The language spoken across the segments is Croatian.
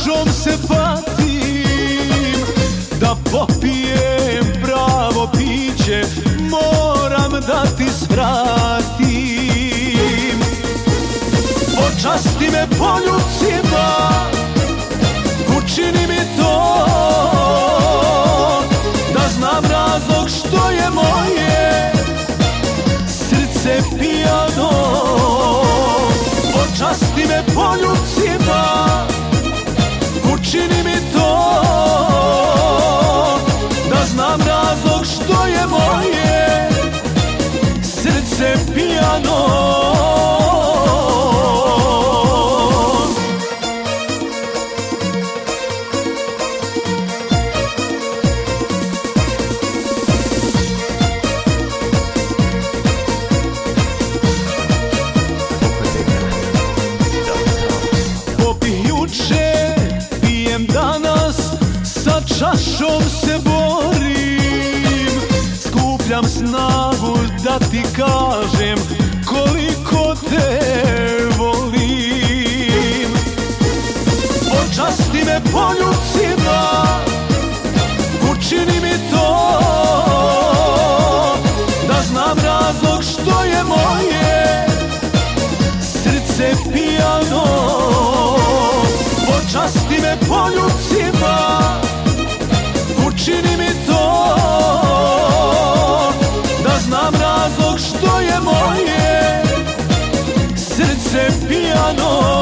čašom se patim, da popijem pravo piće, moram da ti svratim. Počasti me poljubcima, učini mi to, da znam razlog što je moje srce pijano. Počasti me poljubcima, učini mi to, da znam razlog što je moje srce pijano. Danas sa čašom se borim, skupljam snagu da ti kažem koliko te volim. Počasti me poljubcima, učini mi to, da znam razlog što je moje srce pijano. Počasti me poljubcima, učini mi to, da znam razlog što je moje srce pijano.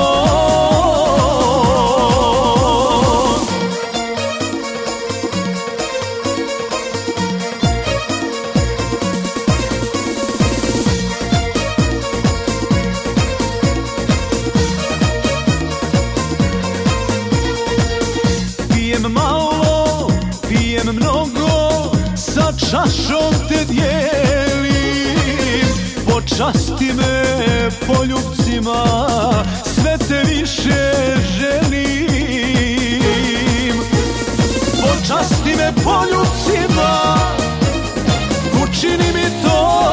Pijem malo, pijem mnogo, sa čašom te dijelim. Počasti me poljubcima, sve te više želim. Počasti me poljubcima, učini mi to,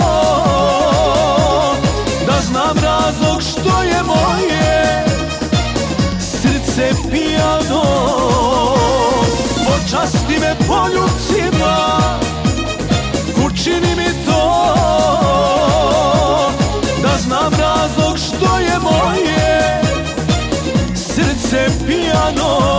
da znam razlog što je moje srce pijano. Počasti me poljubcima, učini mi to, da znam razlog što je moje srce pijano.